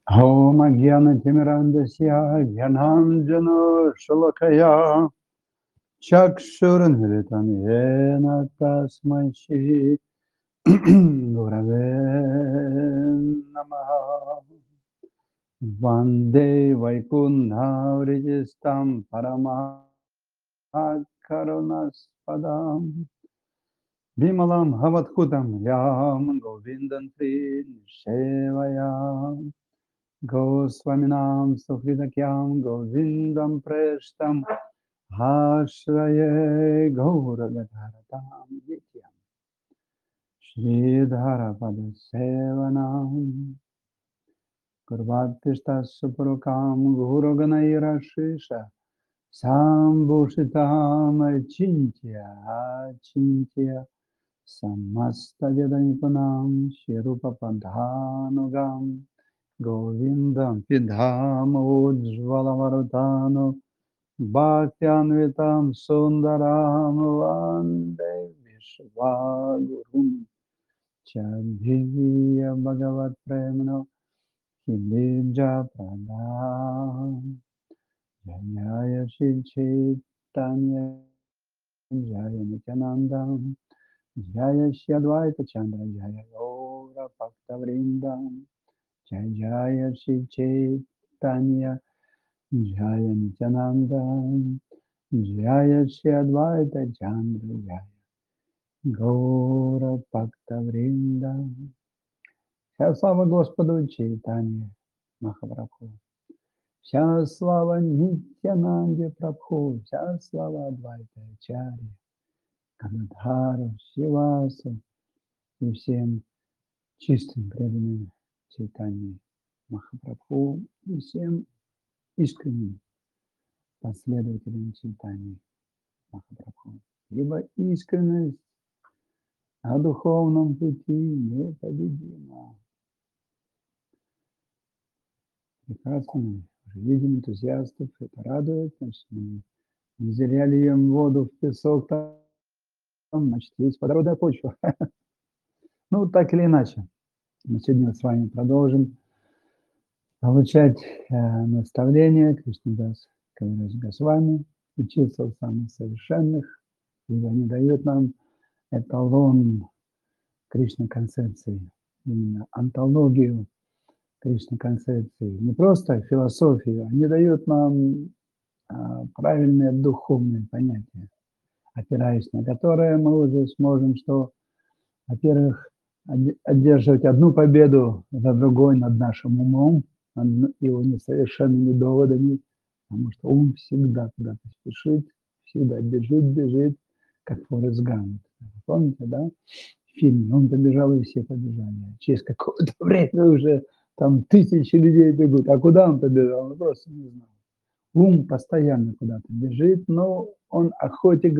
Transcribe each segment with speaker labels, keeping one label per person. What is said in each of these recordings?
Speaker 1: Om Agyana Timirandasya Gyananjana Shalakaya Chakshurunhritam Yena Tasmai Shri Gurave Namaha Vande Vaikunha Vrijistam Paramakarunas Vimalam Havatkutam Yam Govindan Sevayam Goswaminam Sufridakyam Govindam Preshtam Ashraye Gauragadharatam Vityam Shridharapada Sevanam Gurvatishta Suprokam Guruganayra Shisha Sambhushitam Achintya Samasta Vedanipunam Shirupa Padhanugam Govindam Pidham Ujjvalavaradhano Bhaktianvitam Sundaram Vande Vishvagurum Chadhiya Bhagavat Premno Himija Pradam Jaya Shri Chaitanya Jaya Nityanandam Jaya Shri Advaita Chandra Jaya Gaura Bhakta Vrindam Jaya Jaya Shri Chaitanya Jaya Nityananda Jaya Shri Advaita Chandra Jaya Gaura Bhakta Vrinda. Вся слава Господу Чайтанье Махапрабху. Вся слава Нитьянанде Прабху. Вся слава Адвайта Ачарье, Гададхару, Шивасу и всем чистым преданным Чайтанье Махапрабху и всем искренним последователям Чайтаньи Махапрабху. Ибо искренность на духовном пути непобедима. Прекрасно, мы уже видим энтузиастов, это радует. Значит, мы не зря льем воду в песок, там, значит, есть плодородная почва. Ну, так или иначе, мы сегодня с вами продолжим получать наставления Кришнадас Кавираж Госвами, учиться у самых совершенных, ибо они дают нам эталон Кришна-концепции, именно антологию Кришна-концепции. Не просто философию, они дают нам правильные духовные понятия, опираясь на которые мы уже сможем, что, во-первых, одерживать одну победу за другой над нашим умом, над его несовершенными доводами, потому что ум всегда куда-то спешит, всегда бежит, как Форест Гамп. Помните, да? В фильме он побежал, и все побежали. Через какое-то время уже там тысячи людей бегут. А куда он побежал? Он просто не знал. Ум постоянно куда-то бежит, но он охотник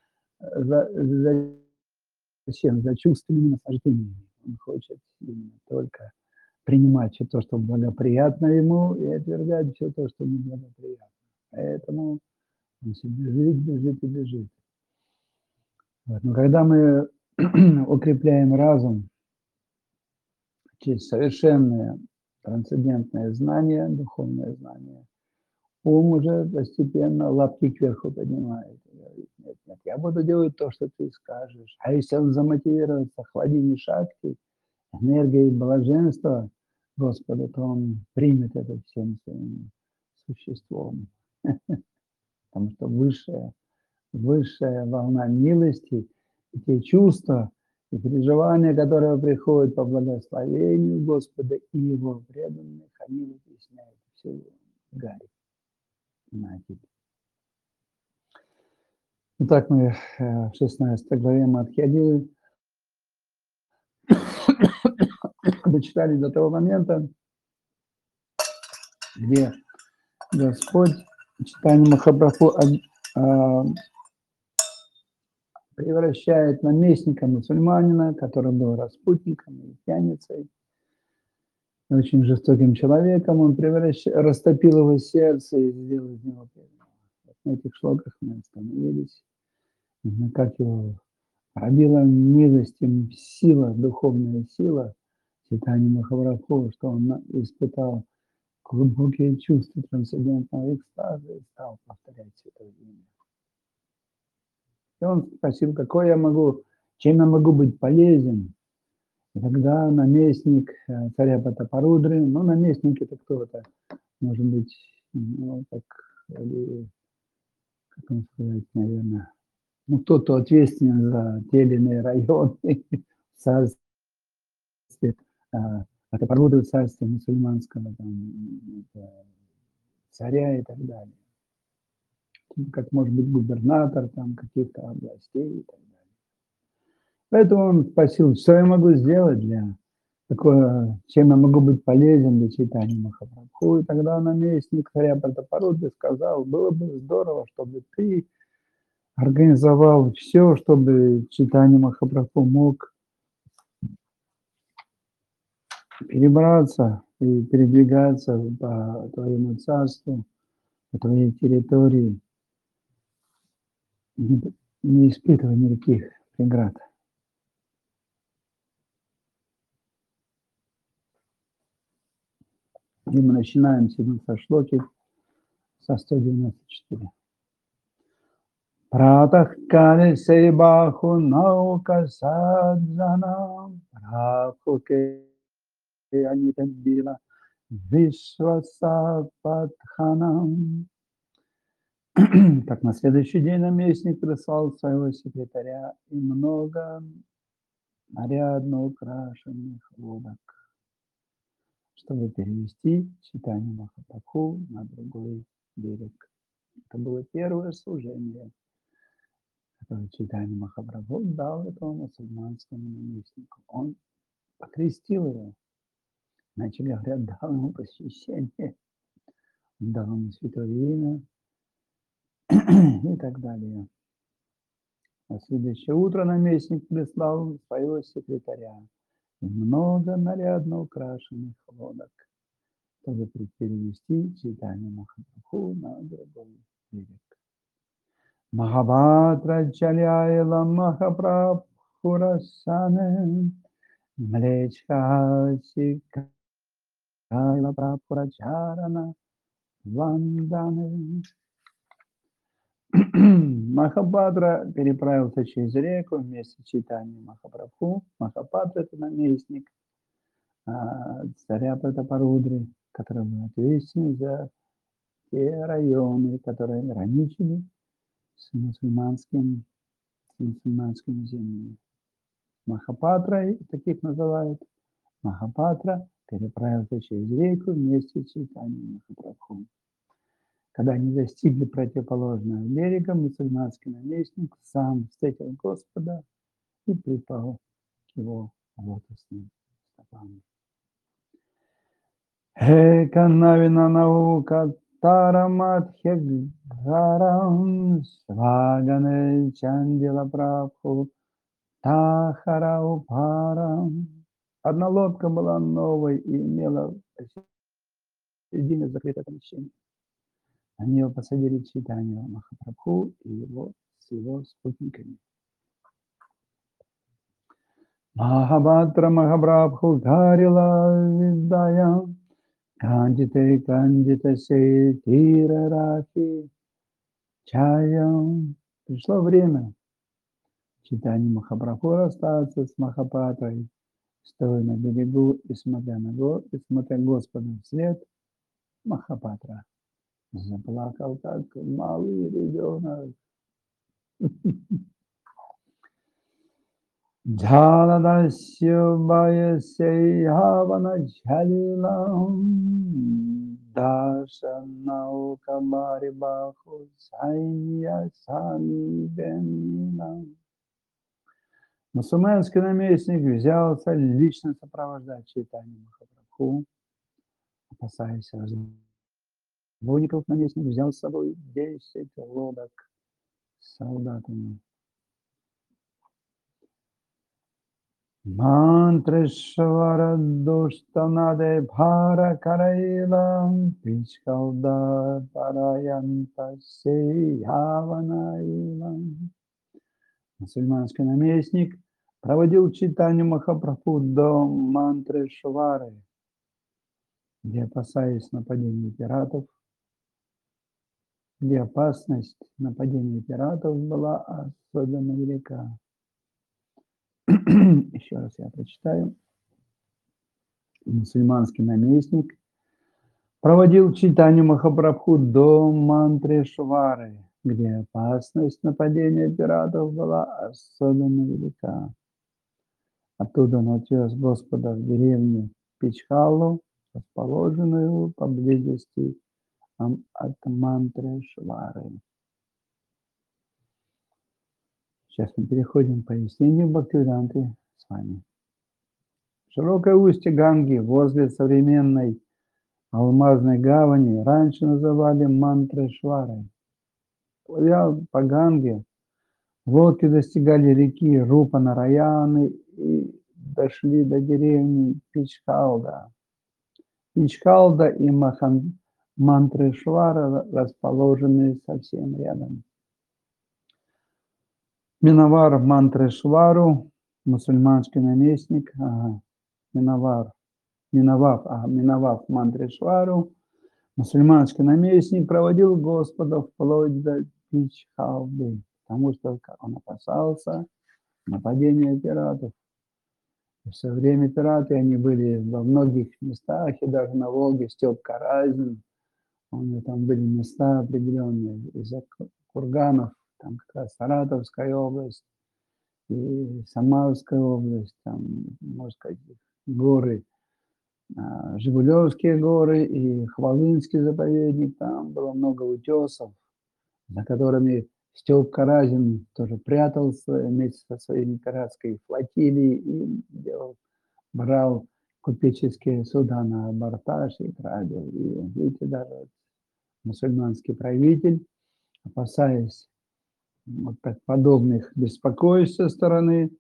Speaker 1: за чем? За чувственными наслаждениями. Он хочет именно только принимать все то, что благоприятно ему, и отвергать все то, что неблагоприятно. Поэтому он все бежит. Вот. Но когда мы укрепляем разум через совершенное трансцендентное знание, духовное знание, ум уже постепенно лапки кверху поднимает. Говорит, нет, я буду делать то, что ты скажешь. А если он замотивируется хладине шакти, энергией блаженства Господа, то он примет это всем своим существом. Потому что высшая волна милости, и те чувства и переживания, которые приходят по благословению Господа и Его преданных, они вытесняют всю гарь. Итак, мы в 16 главе Мадхья-йоги дочитали до того момента, где Господь Чайтанья Махапрабху превращает наместника мусульманина, который был распутником и пьяницей, очень жестоким человеком, он растопил его сердце и сделал из него преданного. На этих шлоках мы остановились, как его пробила милостью сила, духовная сила, Чайтанья Махапрабху, что он испытал глубокие чувства трансцендентного экстаза и стал повторять святое имя. И он спросил, чем я могу быть полезен. И тогда наместник царя Пратапарудры, наместник это кто-то, может быть, как вам сказать, наверное, тот, кто ответственен за те или иные районы в царстве, Пратапарудры в царстве мусульманского, царя и так далее. Как может быть губернатор каких-то областей и так далее. Поэтому он спросил, что я могу сделать чем я могу быть полезен для читания Махапрабху. И тогда наместник царя Пратапарудры сказал, было бы здорово, чтобы ты организовал все, чтобы читание Махапрабху мог перебраться и передвигаться по твоему царству, по твоей территории, не испытывая никаких преград. И мы начинаем сегодня со шлоки со 194. Пратах кале сейбаху наука саджанам прабхуке анитабила вишвасападханам. Так на следующий день наместник прислал своего секретаря и много нарядно украшенных лодок, чтобы перевести читание Махапрабху на другой берег. Это было первое служение, которое читание Махапрабху дал этому мусульманскому наместнику. Он покрестил его, иначе говорят, дал ему посвящение, дал ему святое имя и так далее. На следующее утро наместник прислал своего секретаря и много нарядно украшенных лодок, чтобы перевести читание Махапрабху на другой берег. Махабхадра чаляйла Махапрабху расане млечха кайла прапурачарана ванданы. Махабхадра переправился через реку вместе с читанием Махапрабху. Махабхадра – это наместник царя Пратапарудры, который был ответственен за те районы, которые граничили с мусульманскими землями. Махапатрой таких называют. Махапатра переправился через реку вместе с читанием Махапрабху. Когда они достигли противоположного берега, мусульманский наместник сам встретил Господа и припал к его лотосным стопам. Канавина наука тараматхегарам свагане чандила прабху тахараупарам. Одна лодка была новой и имела посередине закрытое помещение. На нее посадили читание Махапрабху и с его спутниками. Махабхадра Махапрабху гарила видая кандита се тира рахи чаям. Пришло время читания Махапрабху расстаться с Махапатрой, стоя на берегу и смотря Господу вслед. Махапатра заплакал, как малый ребенок. Джаладасья баясей хавана джалилам даша наука барибаху сайя сами бенилам. Мусульманский наместник взялся лично сопровождать читание Махапрабху, опасаясь разбойников. Наместник взял с собой 10 лодок с солдатами. Мантрашвара душтанаде бхара карайлам пичкалда параянта сейяванаилам. Мусульманский наместник проводил читание Махапрабху до мантры Швары, где, опасаясь нападения пиратов, где опасность нападения пиратов была особенно велика. Еще раз я прочитаю. Мусульманский наместник проводил читание Махапрабху до мантры Швары, где опасность нападения пиратов была особенно велика. Оттуда он отвез Господа в деревню Пичхалу, расположенную поблизости от мантры Швары. Сейчас мы переходим к пояснению Бхактивиданты с вами. Широкое устье Ганги возле современной алмазной гавани раньше называли мантрой Шварой. Плывя по Ганге, лодки достигали реки Рупа-Нараяны и дошли до деревни Пичхалда. Пичхалда и Мантрeshвара расположены совсем рядом. Миновав Мантрeshвару, мусульманский наместник, миновав Мантрeshвару, мусульманский наместник проводил Господа вплоть до Пичхалды, потому что он опасался нападения пиратов. В свое время пираты, они были во многих местах, и даже на Волге, Степ-Каразин, у него там были места определенные, из-за курганов, там как раз Саратовская область и Самарская область, там, можно сказать, горы, Жигулевские горы и Хвалынский заповедник, там было много утесов, за которыми Степ Каразин тоже прятался вместе со своей пиратской флотилией и брал купеческие суда на абордаж и грабил. И видите, даже мусульманский правитель, опасаясь вот подобных беспокойств со стороны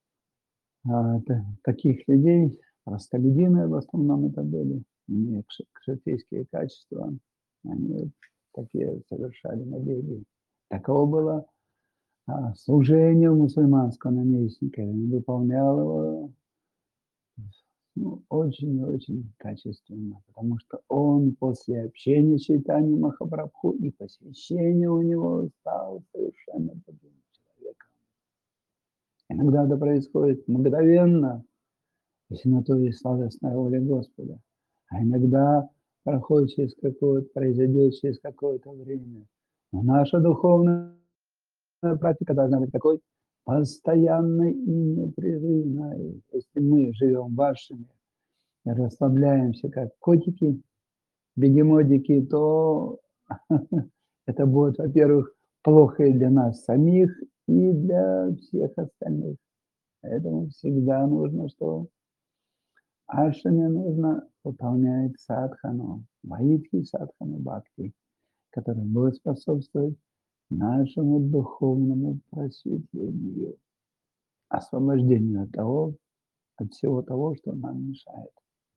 Speaker 1: таких людей, простолюдины в основном это были, не кшатрийские качества, они такие совершали набеги. Таково было служение мусульманского наместника, он выполнял его очень качественно, потому что он после общения с Чайтаньей Махапрабху и посвящения у него стал совершенно другим человеком. Иногда это происходит мгновенно, если на то есть сладостная воля Господа, а иногда произойдет через какое-то время. Но наша духовная практика должна быть такой постоянной и непрерывной. Если мы живем вашими расслабляемся, как котики, бегемотики, то это будет, во-первых, плохо и для нас самих, и для всех остальных. Поэтому всегда нужно, что ашраме нужно выполнять садхану, маитхи садхану бхакти, который будет способствовать нашему духовному просветлению, освобождению от всего того, что нам мешает.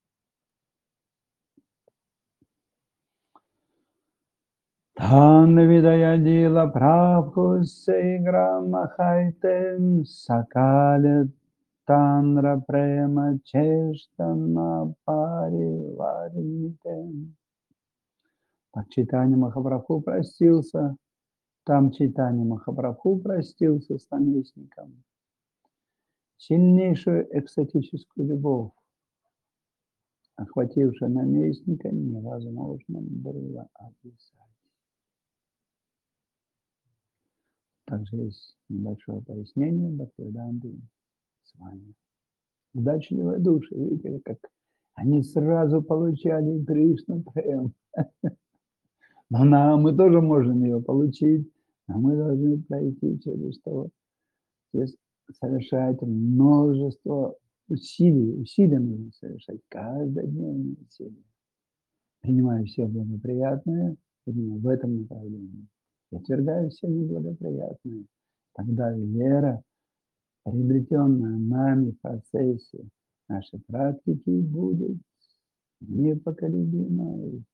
Speaker 1: Танвидаядила прабху сейграмахайтем сакале танра према чештана париваритем. Так Чайтанья Махапрабху простился, там Чайтанья Махапрабху простился с наместником. Сильнейшую экстатическую любовь, охватившую наместника, невозможно было описать. Также есть небольшое пояснение Бхактивиданты с вами. Удачливые души, видите, как они сразу получали Кришну прем. Но мы тоже можем ее получить, но мы должны пройти через то, через совершать множество усилий. Усилия нужно совершать, каждодневные усилия. Принимаю все благоприятное, в этом направлении. И отвергаю все неблагоприятное. Тогда вера, приобретенная нами в процессе нашей практики, будет непоколебимой.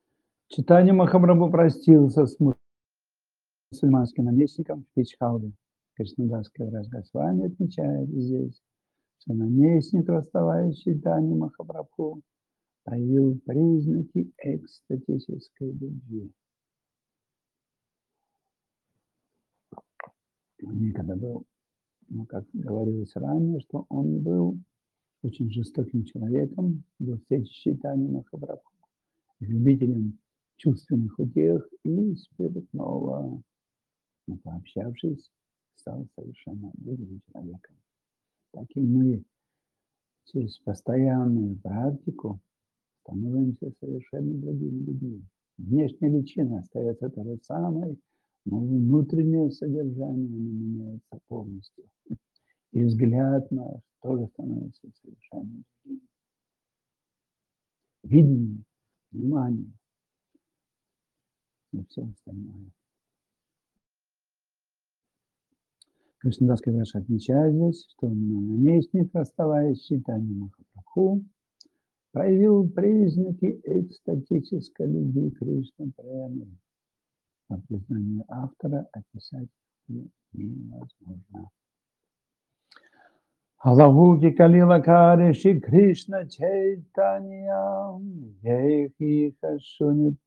Speaker 1: Чайтанья Махапрабху простился с мусульманским наместником в Пичхалде. Кришнадас Кавираж Госвами отмечает здесь, что наместник, расставаясь с Чайтаньей Махапрабху, проявил признаки экстатической любви. Он никогда был, как говорилось ранее, что он был очень жестоким человеком до встречи с Чайтаньей Махапрабху, любителем чувственных утех и спиртного. Но пообщавшись, стал совершенно другим человеком. Так и мы через постоянную практику становимся совершенно другими людьми. Внешняя личина остается та же самой, но внутреннее содержание меняется полностью. И взгляд наш тоже становится совершенно другим. Видение, внимание и все остальное. Кришнадас Кавираж отмечает здесь, что наместник, оставаясь в Чайтаньей Махапрабху, проявил признаки экстатической любви Кришны Премы. По признанию автора описать ее невозможно. Аллахуки Калилакари Шри Кришна Чайтанья Ехиха Шунитан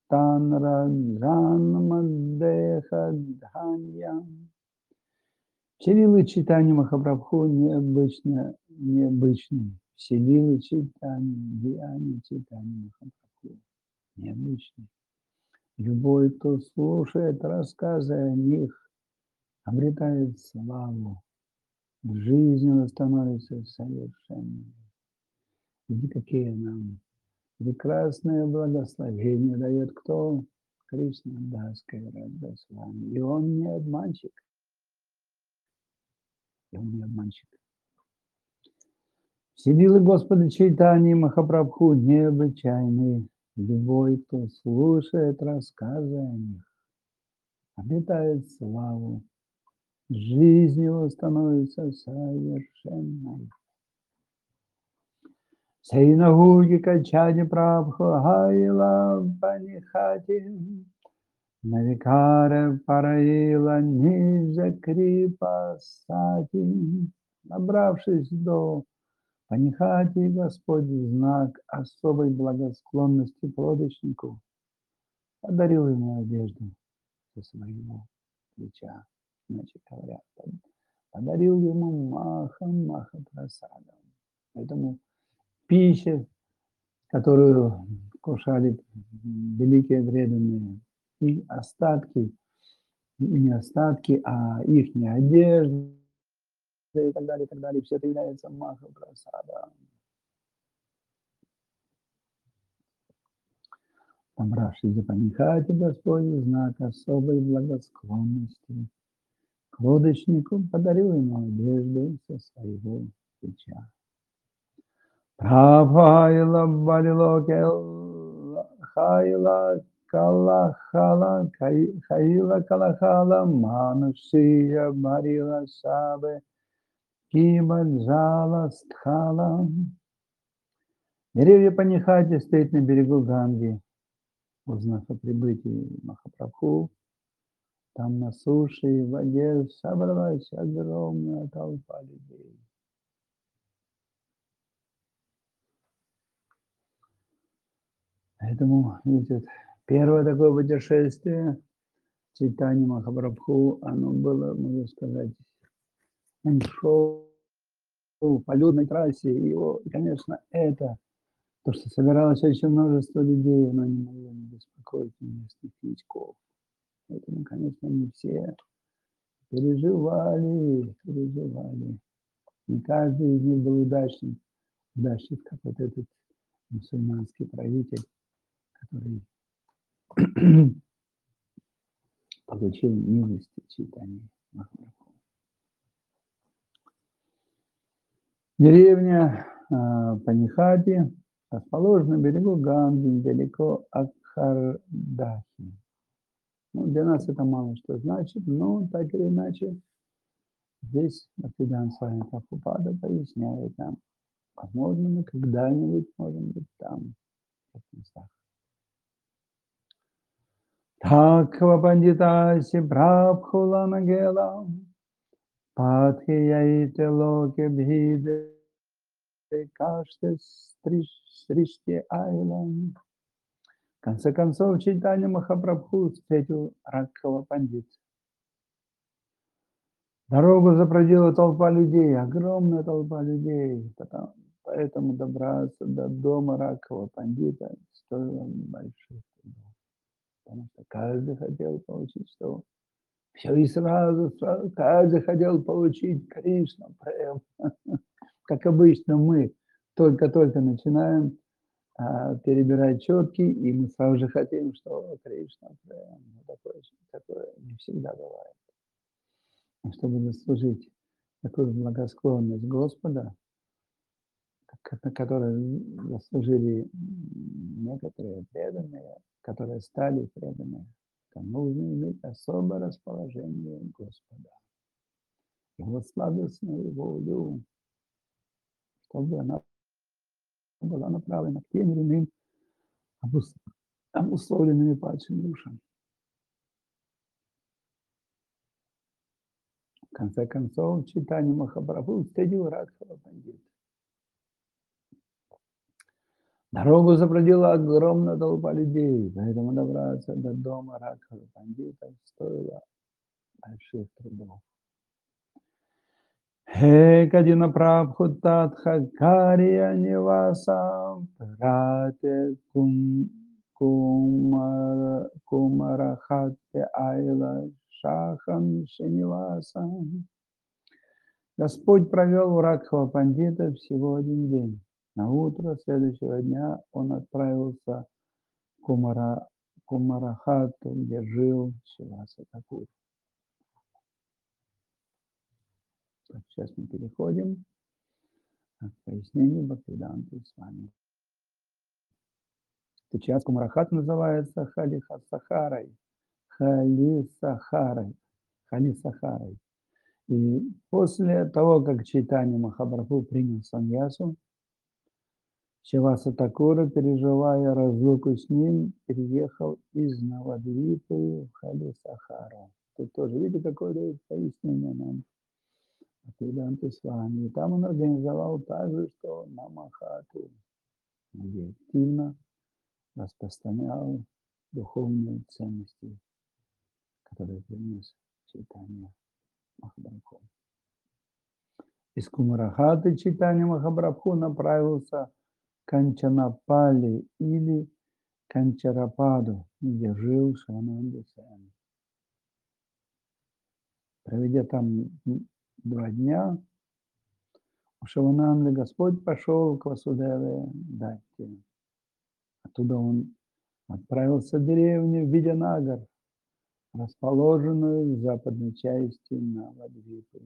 Speaker 1: Раджанмадеха Дханьям. Все лилы Чайтаньи Махапрабху необычны. Все лилы Чайтаньи, деяния Чайтаньи Махапрабху необычны. Любой, кто слушает рассказы о них, обретает славу. Жизнь его становится совершенной. И какие нам прекрасное благословение дает кто? Кришнадас Кавираж Госвами. И он не обманщик. И он не обманщик. Все лилы Господа Чайтаньи Махапрабху необычайны. Любой, кто слушает рассказы о них, обретает славу. Жизнь его становится совершенной. Сейнагуги Качади Прабху Хайла Панихати Навикара Параила Ниджа Крипа Сати. Набравшись до Панихати, Господь в знак особой благосклонности к лодочнику подарил ему одежду со своего плеча. Значит, говорят, подарил ему Махапрасадам. Поэтому пища, которую кушали великие преданные, и остатки, не остатки, а их одежда и так далее, все это является Махапрасадом. Набравшись до Панихати, Господь в знак особой благосклонности к лодочнику подарил ему одежду со своего плеча. Прабхайла Балилокел Хайла Калахала Хайла Калахала Манушия Марила Сабе Кибаджала Стхала. Деревья Панихати стоят на берегу Ганги. Узнав о прибытии Махапрабху, там на суше и в воде собралась огромная толпа людей. Поэтому, видите, первое такое путешествие Чайтаньи Махапрабху, оно было, можно сказать, он шел по людной трассе, и его, конечно, это, то, что собиралось очень множество людей, оно не могло не беспокоить местных новичков. Поэтому, конечно, не все переживали. Не каждый из них был удачник, как вот этот мусульманский правитель, который получил милости Чайтаньи Махапрабху. Деревня Панихати расположена на берегу Ганги, недалеко от Хардахи. Ну, для нас это мало что значит, но так или иначе здесь Бхактивинода Свами Прабхупада поясняет нам, возможно, мы когда-нибудь можем быть там, в этих местах. Таква пандитаси прабхула нагела Атхияйте локе бхиде каште сриште айлам. В конце концов, Чайтанья Махапрабху встретил Ракхава Пандит. Дорогу запродила толпа людей, огромная толпа людей. Поэтому добраться до дома Ракхава Пандита стоило больших трудов. Потому что каждый хотел получить что? Все и сразу, каждый хотел получить Кришна Прем. Как обычно, мы только-только начинаем перебирать четки, и мы сразу же хотим, что Кришна Прем. Такое не всегда бывает. И чтобы заслужить такую благосклонность Господа, которую заслужили некоторые преданные, которые стали преданными, то нужно иметь особое расположение Господа, Его сладостную волю, чтобы она была направлена к тем или иным обусловленными падшим душам. В конце концов, Чайтанья Махапрабху встретил Ракхава Пандита. Дорогу запродила огромная толпа людей, поэтому добраться до дома Ракхава Пандита стоило больших трудов. Хе Кадина Прабху Татха Кария Ниваса Прате Кумарахатте Айла Шахам Шинивасам. Господь провел у Ракхава Пандита всего один день. На утро следующего дня он отправился к Кумарахату, где жил Шиваса Такур. Сейчас мы переходим к пояснению Бхактивиданты Свами. Сейчас Кумарахат называется Халисахарой. И после того, как Чайтанья Махапрабху принял саньясу, Шиваса Такура, переживая разлуку с ним, переехал из Навадвипы в Халисахару. Тут тоже, видите, какое пояснение нам Бхактивиданты Свами. И там он организовал также, что Намахату, где активно распространял духовные ценности, которые принес Чайтанья Махапрабху. Из Кумарахаты Чайтанья Махапрабху направился к Канчанапали или Канчарападу, где жил Шивананда Сен. Проведя там 2 дня, у Шивананды Господь пошел к Васудеве Датте. Оттуда он отправился в деревню Видянагар, расположенную в западной части Навадвипы.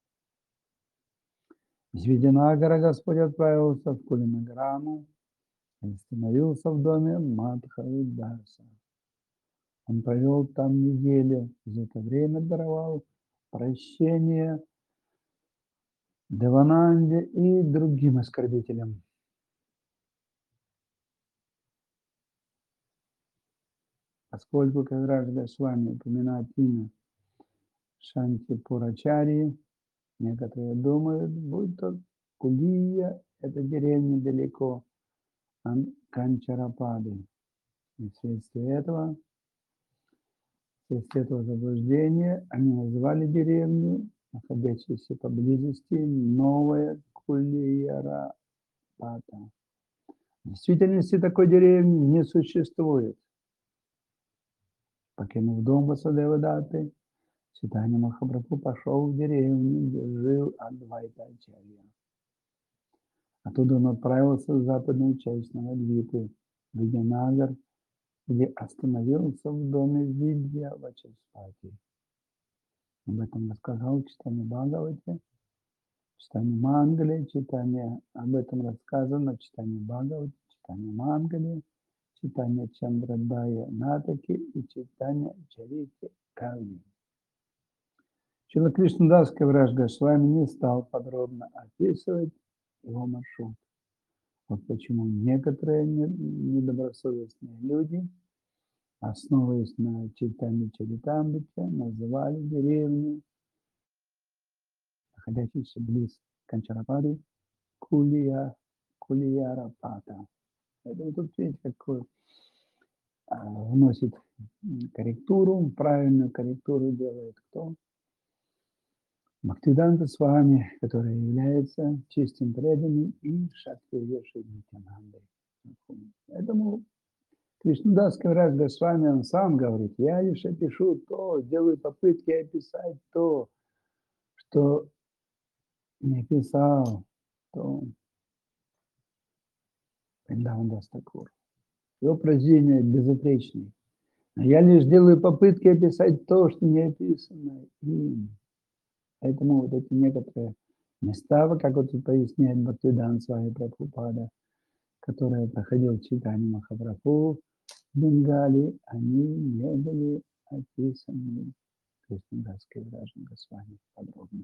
Speaker 1: Из Видянагара Господь отправился в Кулинаграму и остановился в доме Мадхавидаса. Он провел там неделю, за это время даровал прощение Девананде и другим оскорбителям. Поскольку Кавирадж с вами упоминает имя Шантипурачарьи, некоторые думают, будто Кулия – это деревня далеко от Канчарапады. И вследствие этого заблуждения они назвали деревню, находящуюся поблизости, Новая Кулиярапата. В действительности такой деревни не существует. Покинув дом Васудевы Датты, Чайтанья Махапрабху пошел в деревню, где жил Адвайта Ачарья. Оттуда он отправился в западную часть Навадвипы, в Видянагар, где остановился в доме Видья Вачаспати. Об этом рассказал Чайтанья Бхагавате, Чайтанья Мангале, об этом рассказано в Чайтанья Бхагавате, Чайтанья Мангале, Чайтанья Чандрадая Натаки и Чайтанья Чарити Кавни. Шрила Кришнадас Кавирадж Госвами не стал подробно описывать его маршрут. Вот почему некоторые недобросовестные люди, основываясь на Чайтанье Чаритамрите, называли деревню находящийся близ Канчарапады, Кулиярапата. Поэтому тут, видите, какой вносит корректуру, правильную корректуру делает кто? Бхактивиданта Свами, который является чистым преданным и Шактивеши Нитянандой. Поэтому Кришнадас Кавирадж Госвами, он сам говорит, я лишь опишу то, делаю попытки описать то, что не писал, то Вриндаван Такур. Его произведения безупречны. Но я лишь делаю попытки описать то, что не описано им. Поэтому вот эти некоторые места, как вот поясняет Бхактивиданта Свами Прабхупада, которые проходил читание Махапрабху в Бенгалии, они не были описаны Кришнадаской Вражной Госвами подробно.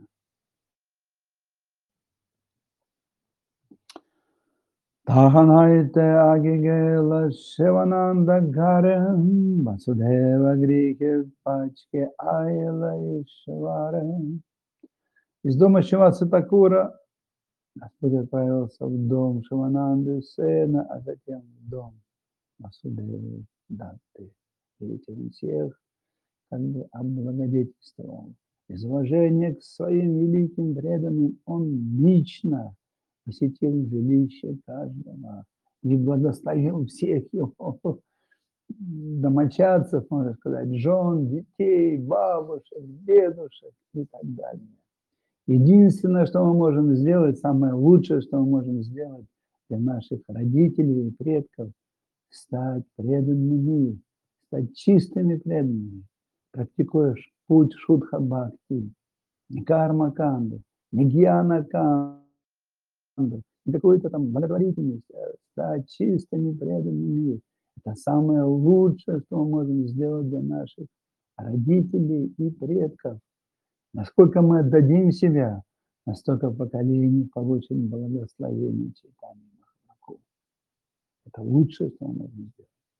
Speaker 1: Таханайте агигела Шивананда Гарем Васудева Грихе Пачке Айла Ишварем. Из дома Шиваса Такура Господь отправился в дом Шивананды Сена, а затем в дом Васудевы Датты. И этим всех как бы облагодетельствовал. Из уважения к своим великим преданным он лично посетил жилище каждого и благословил всех его домочадцев, можно сказать, жен, детей, бабушек, дедушек и так далее. Единственное, что мы можем сделать, самое лучшее, что мы можем сделать для наших родителей и предков, стать преданными, стать чистыми преданными, практикуешь путь Шудха-бхакти, не карма-канду, не гьяна-канду, не какую-то там благотворительность, а стать чистыми преданными. Это самое лучшее, что мы можем сделать для наших родителей и предков. Насколько мы отдадим себя, настолько поколений получим благословение читания Махапрабху. Это лучшее, что мы можем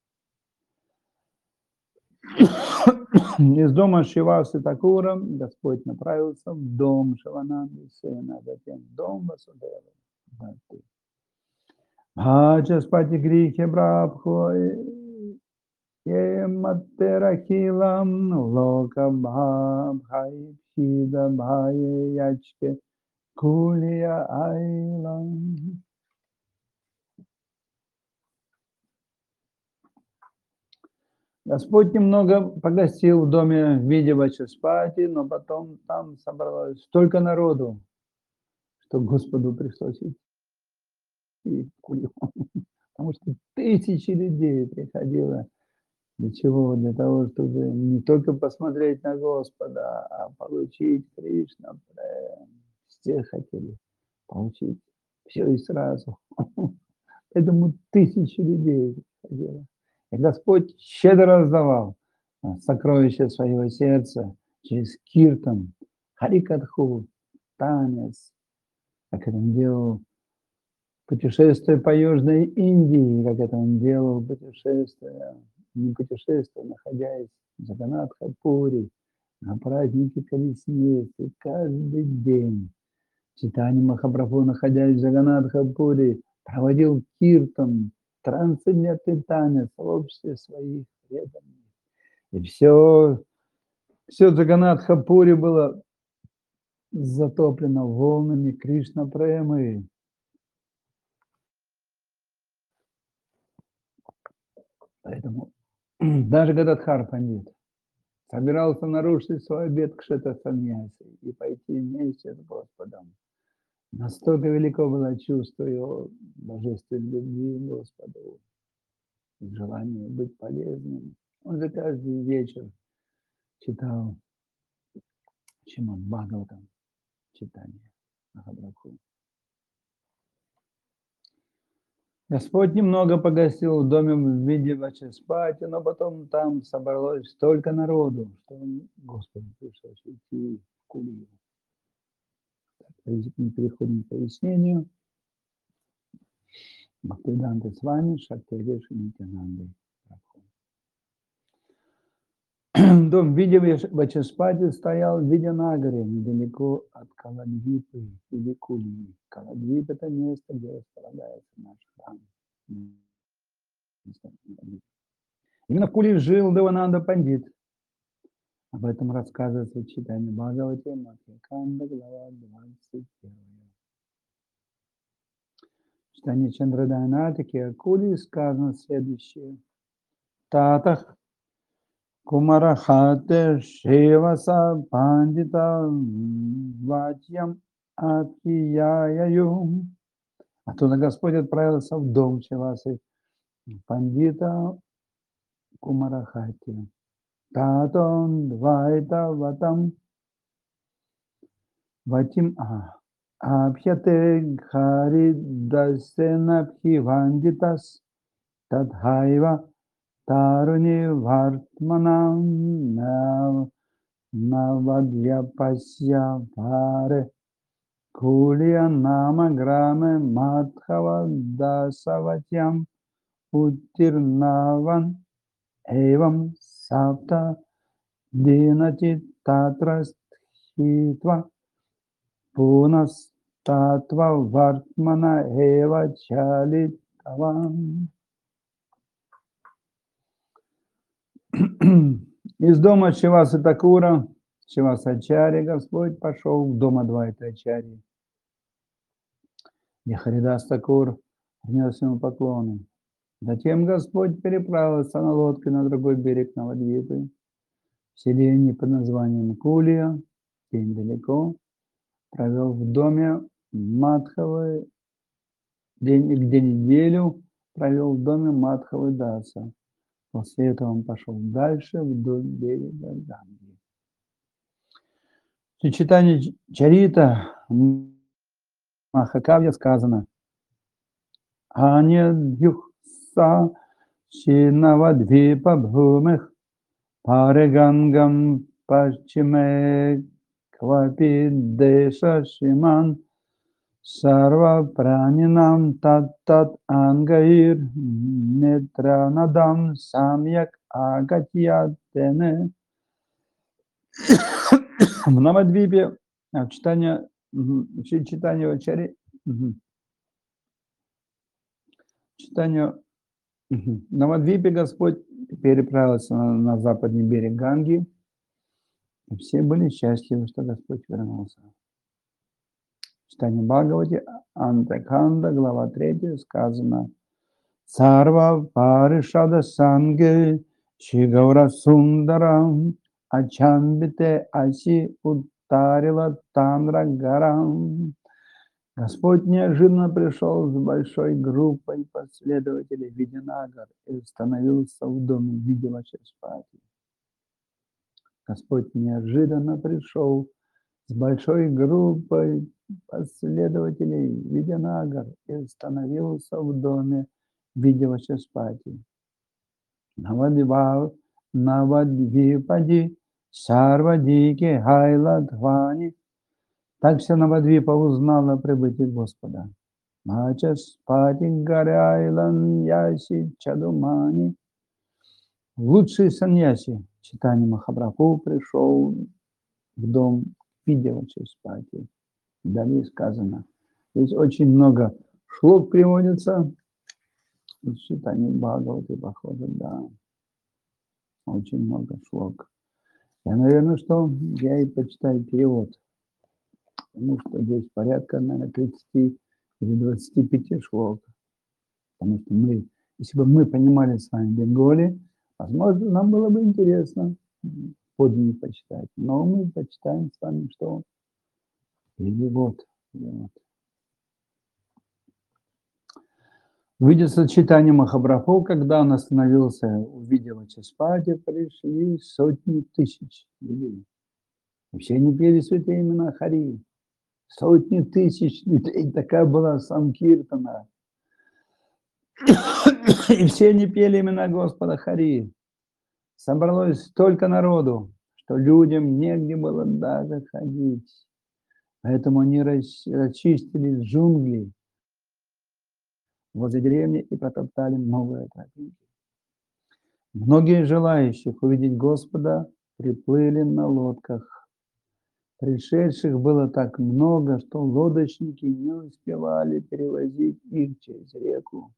Speaker 1: сделать. Из дома Шивасы Такура Господь направился в дом Шивананды Сена, затем в дом Васудевы. Бхаджаспати Грихе Брабхо Ематтерахилам Лока Бхабхайпхида Бхае Ячке Кулия Айлам. Господь немного погостил в доме в виде Вачаспати, но потом там собралось столько народу, что Господу пришлось идти в Кулию. Потому что тысячи людей приходило. Для чего? Для того, чтобы не только посмотреть на Господа, а получить Кришна. Все хотели получить все и сразу. Поэтому тысячи людей приходило. И Господь щедро раздавал сокровища своего сердца через киртан, харикатху, танец, как это он делал путешествуя по Южной Индии, как это он делал не путешествуя, находясь в Джаганнатха-пури, на празднике Колесницы, каждый день. Читание Махапрабху, находясь в Джаганнатха-пури, проводил киртан, трансцендентный танец в обществе своих преданных. И все Джаганнатха-пури было затоплено волнами Кришна-премы. Поэтому даже Гададхар Пандит собирался нарушить свой обет кшета-саньяси и пойти вместе с Господом. Настолько велико было чувство его божественной любви к Господу, желание быть полезным. Он же каждый вечер читал Шримад Бхагаватам, читание Махапрабху. Господь немного погостил в доме в виде Вачаспати, но потом там собралось столько народу, что Господу пришлось идти в Кулию. Мы переходим к пояснению. Бхактивиданта Свами Шактивеши Нитянандой. Дом Вачаспати стоял в Видянагаре, недалеко от Каладвипы или Кули. Каладвип – это место, где располагается наш храм. Именно в Кули жил Девананда Пандит. Об этом рассказывается в читании Бхагавати, Матхиканда, глава 21. В читании Чандрадайнатики о Кули сказано следующее. Татах Кумарахате Шеваса Пандита Ватьям Атияяю. Оттуда Господь отправился в дом Шевасы Пандита Кумарахати. Татон Двайта Ватам Ватим Абхяте Харидасена Пхивандитас Тадхайва Таруни Вартманам Навадьяпасya Варе Кулия Нама Граме Мадхава Дасаватьям Утирнаван Эвам Сапта Динати Татрастхитва Пунас Татва Вартмана Эва Чалитаван. Из дома Шивасы Такура, Шивасачари, Господь пошел в дом Адвайтачари. И Харидас Такур внес ему поклоны. Затем Господь переправился на лодке на другой берег Навадвипы, в селении под названием Кулия, где недалеко, провел в доме Мадхавы, где неделю провел в доме Мадхавы Даса. После этого он пошел дальше вдоль берега Ганги. В читании Чарита Махакавья сказано: Аня Дюхса Шинавадвипа Бхумих Парегангам Пачиме Квапи Деша Шиман Сарва Пранинам Тат Ангаир Нетранадам Самьяк Агатьятене. В Навадвипе, читание в Навадвипе Господь переправился на западный берег Ганги, и все были счастливы, что Господь вернулся. В читании Бхагавати, Антаканда, глава 3, сказано: Сарва Паришада Санге Шигаура Сундарам Ачамбите Аси Уттарила Тандра Гарам. Господь неожиданно пришел с большой группой последователей Видянагар и установился в доме Видявачаспати. Господь неожиданно пришел с большой группой последователей Видянагар и установился в доме Видявачаспати. Навадвипади Сарвадики Хайладхвани. Так вся Навадвипа узнала о прибытии Господа. Мачаспати Гарайлан Яси Чадумани. Лучший саньяси читания Махапрабху пришел в дом Видявачаспати. Далее сказано. Здесь очень много шлок приводится. В читании Бхагавати, похоже, да. Очень много шлок. Наверное, я и почитаю перевод. Потому что здесь порядка, наверное, 30 или 25 шлок. Потому что если бы мы понимали с вами бенголи, возможно, нам было бы интересно подлинно почитать. Но мы почитаем с вами, что перевод. Видя сочетание Махапрабху, когда он остановился у Видявачаспати, пришли сотни тысяч людей. И все они пели святые имена Хари. Сотни тысяч людей. Такая была Санкиртана. И все они пели имена Господа Хари. Собралось столько народу, что людям негде было даже ходить. Поэтому они расчистили джунгли возле деревни и протоптали новые тропинки. Многие желающих увидеть Господа приплыли на лодках. Пришедших было так много, что лодочники не успевали перевозить их через реку.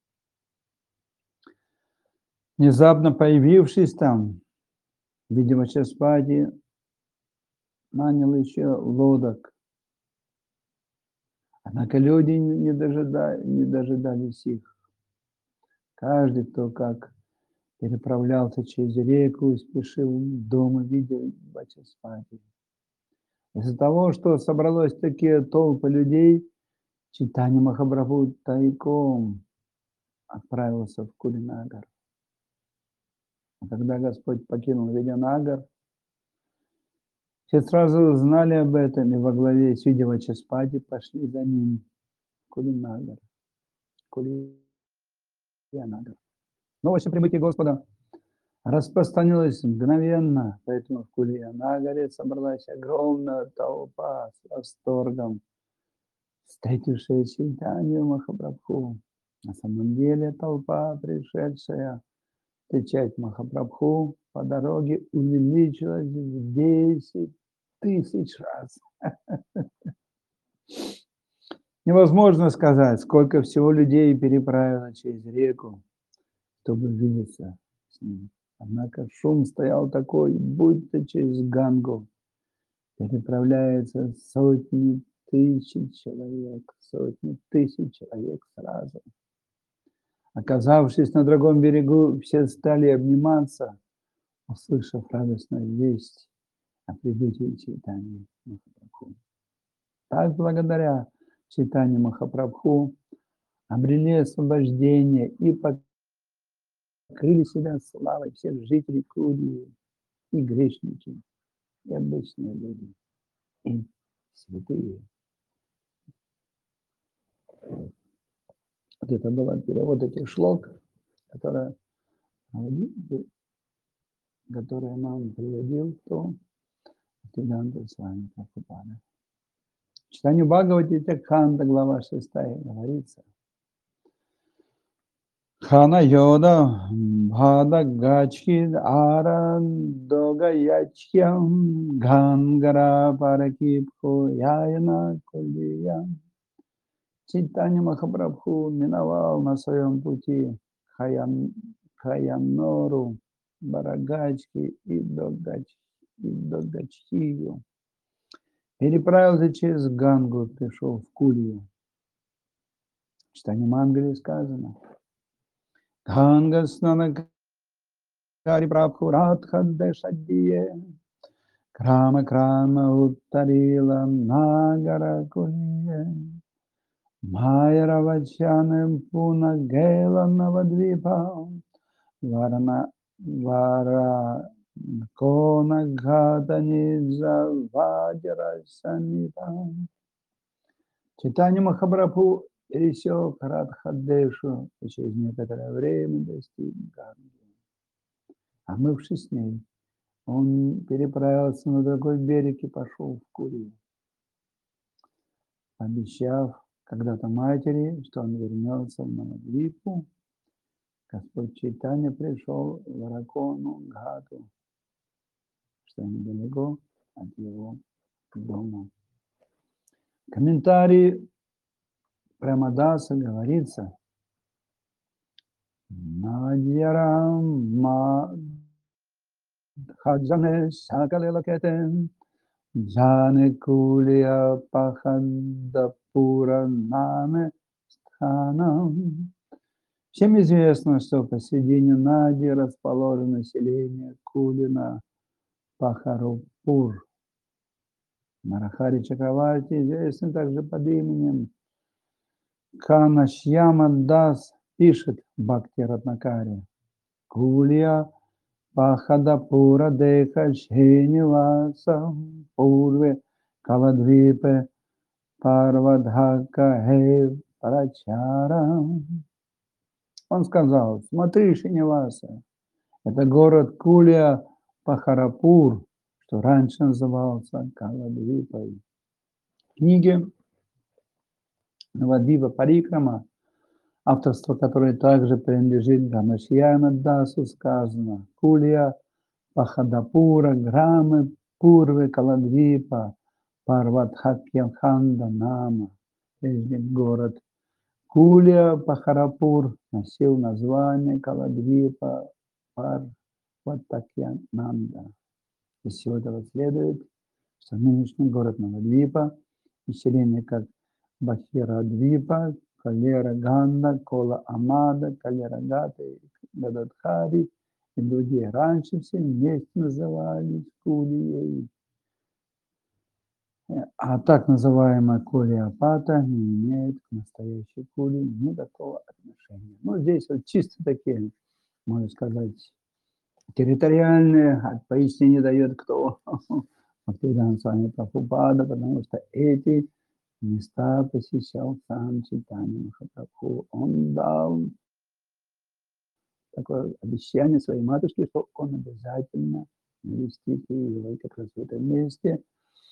Speaker 1: Внезапно появившись там, видимо, Часпати нанял еще лодок. Однако люди не дожидались их. Каждый, кто как переправлялся через реку, спешил дома, видел Вачаспати. Из-за того, что собралось такие толпы людей, Чайтанья Махапрабху тайком отправился в Кулинагар. А когда Господь покинул Видянагар, все сразу узнали об этом, и во главе с Вачаспати пошли за ним в Кулинагар. Новость о прибытии Господа распространилась мгновенно, поэтому в Кулианагаре собралась огромная толпа с восторгом, встретившая Чайтанью Махапрабху. На самом деле толпа, пришедшая встречать Махапрабху, по дороге увеличилась в 10 тысяч раз. Невозможно сказать, сколько всего людей переправило через реку, чтобы видеться с ним. Однако шум стоял такой, будто через Гангу переправляется сотни тысяч человек сразу. Оказавшись на другом берегу, все стали обниматься, услышав радостную весть о прибытии Чайтаньи Махапрабху. Так, благодаря Чайтанье Махапрабху, обрели освобождение и покрыли себя славой всех жителей Курии, и грешники, и обычные люди, и святые. Вот это был перевод этих шлок, которые нам приводил то Бхактивинода Свами Прабхупада. В читании Бхагавати Ханда, глава 6, говорится: Хана йода бхада гачхид ара дога ячхям гангара паракипхо яйна кульям. Чайтанья Махапрабху миновал на своем пути Хаянору, Барагачки и Догачхию. Переправился через Гангу, пришел в Курию. В читании Мангали сказано: Ганга снанакари прабху радхадешадие крама крама уттарила нагара кулие Майравачанам пуна гела навадвипам варана кона гаданидза вадира санипам. Чайтанья Махапрабху пересек Радхадешу и через некоторое время достиг Ганги. Омывшись с ней, он переправился на другой берег и пошел в Курию, обещав когда-то матери, что он вернется в Навадвипу. Господь Чайтанья пришел в Аракону Гату, что недалеко от его дома. В комментарии Премадаса говорится: Надьярам Хаджане Сакалилакетен Джане Кулия Пахадапура Наме Стханам. Всем известно, что посредине Нади расположено селение Кулина Пахарупур. Нарахари Чакраварти известен также под именем Канашьяма Дас, пишет Бхакти Ратнакари: Кулия Пахадапура Деха Шениваса Пурве Каладвипе Парвадхака Хев Парачарам. Он сказал: смотри, Шениваса, это город Кулия Пахарапур, что раньше назывался Каладвипой. В книге Навадвипа Парикрама, авторство которой также принадлежит Ганашьяма Дасу, сказано: Кулия Пахадапура, Грамы, Пурвы, Каладвипа, Парватхакьянханда, Нама. Прежде город Кулия, Пахарапур носил название Каладвипа, Парватхакьянанда. Из всего этого следует, что нынешний город Навадвипа, население как Бахирадвипа, Калера Ганда, Кола Амада, Калера Гаты, Гададхари и другие раньше все вместе назывались Кулией. А так называемая Кулиопата не имеет к настоящей Кулии никакого отношения. Ну, здесь вот чисто такие, можно сказать, территориальные, а пояснение дает кто? Бхактивиданта Свами Прабхупада, потому что эти места посещал сам Чайтанья Махапрабху. Он дал такое обещание своей матушке, что он обязательно навестит ее. И как раз в этом месте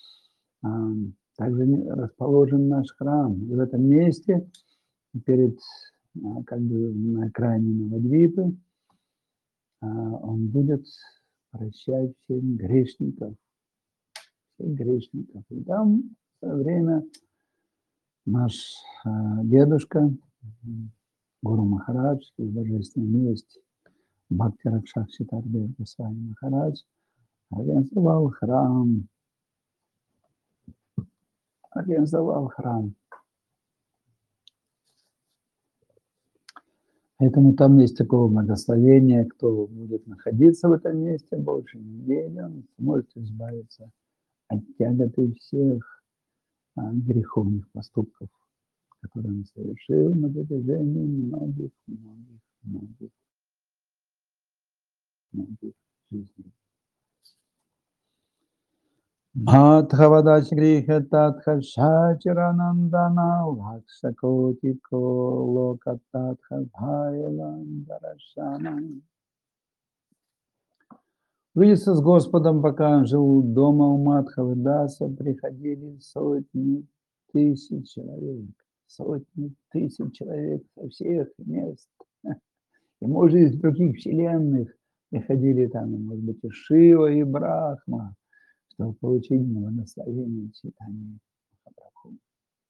Speaker 1: также расположен наш храм. И в этом месте, перед, как бы на окраине Навадвипы, он будет прощать всех грешников. И там в свое время наш дедушка, Гуру Махарадж, из божественной милости, Бхакти Ракшакши Тардев Госвами Махарадж, организовал храм. Поэтому там есть такое благословение, кто будет находиться в этом месте больше недели, он сможет избавиться от тяготы всех греховных поступков, которые он совершил на протяжении многих жизней. Бхатхавадач гриха татха шачаранандана вакшакотико лока татха бхайландарашана. Видеться с Господом, пока он жил дома у Мадхавы Даса, приходили сотни тысяч человек со всех мест. И, может, из других вселенных приходили там, может быть, и Шива, и Брахма, чтобы получить благословение Чайтаньи Махапрабху.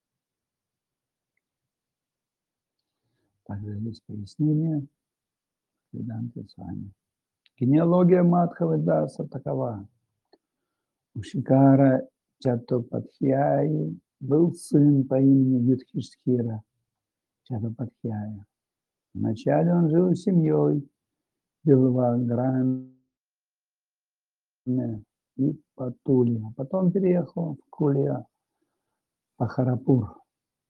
Speaker 1: Также есть пояснение Веданты Свами. Генеалогия Мадхавы Даса такова. У Шикара Чаттопадхьяи был сын по имени Юдхиштхира Чаттопадхьяя. Вначале он жил с семьей Билваграме и Патули, а потом переехал в Кулия Пахарапур,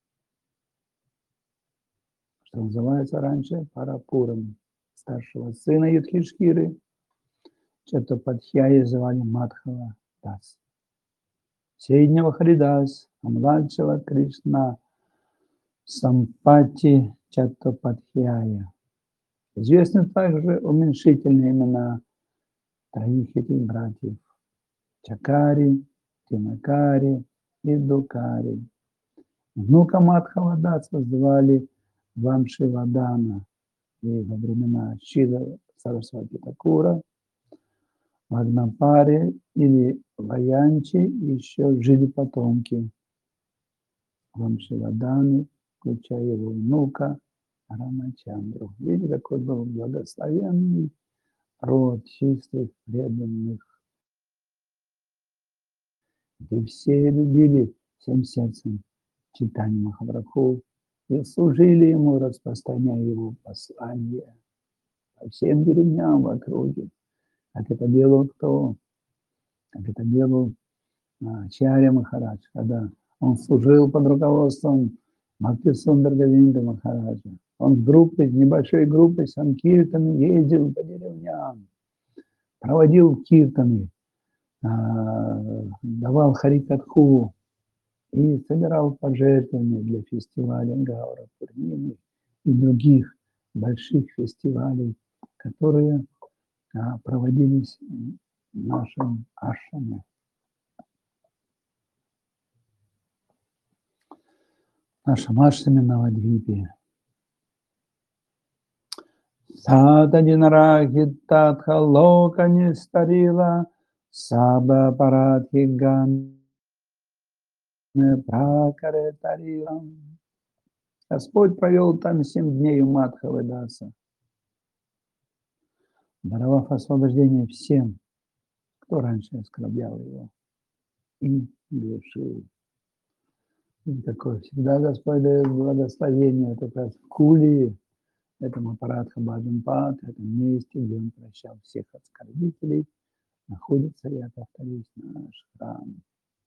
Speaker 1: что называется раньше Парапуром. Старшего сына Юдхиштхиры Чаттопадхьяи звали Мадхава Дас. Среднего Харидас, а младшего Кришна Сампати Чаттопадхьяя. Известны также уменьшительные имена троих этих братьев – Чакари, Тимакари и Дукари. Внука Мадхава Даса звали Вамшивадана, и во времена Шила Сарасвати Такура, Вагнапари или Ваянчи еще жили потомки Вамшиваданы, включая его внука Рамачандру. Видите, какой был благословенный род чистых, преданных. И все любили всем сердцем Чайтанью Махапрабху и служили ему, распространяя его послание по всем деревням в округе. Как это делал кто? Как это делал Ачарья Махарадж, когда он служил под руководством Бхакти Сундар Говинда Махараджа. Он с небольшой группой санкиртаны ездил по деревням, проводил киртаны, давал харикатху и собирал пожертвования для фестиваля Гаура Пурнимы и других больших фестивалей, которые проводились в нашем ашраме. В нашем ашраме Навадвипе. Сатадинарахитатха локани старила саба парадхи пракаретарила. Господь провел там 7 дней у Мадхавы Даса, даровав освобождение всем, кто раньше оскорблял его и грешил. И такое всегда Господь дает благословение, это как раз в Кулии, этому Парадха Баджанпад, в этом месте, где он прощал всех оскорбителей, находится, я повторюсь, наш храм,